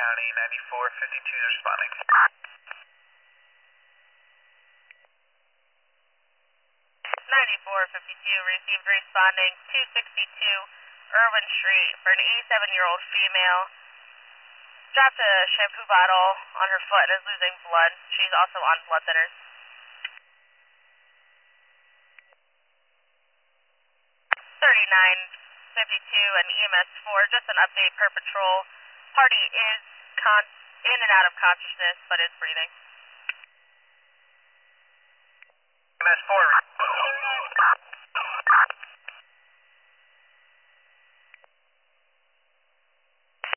County, 9452 is responding. 9452 received responding 262 Irwin Street for an 87-year-old female. Dropped a shampoo bottle on her foot and is losing blood. She's also on blood thinners. 3952 and EMS 4, just an update per patrol. Party is in and out of consciousness, but is breathing. EMS 4,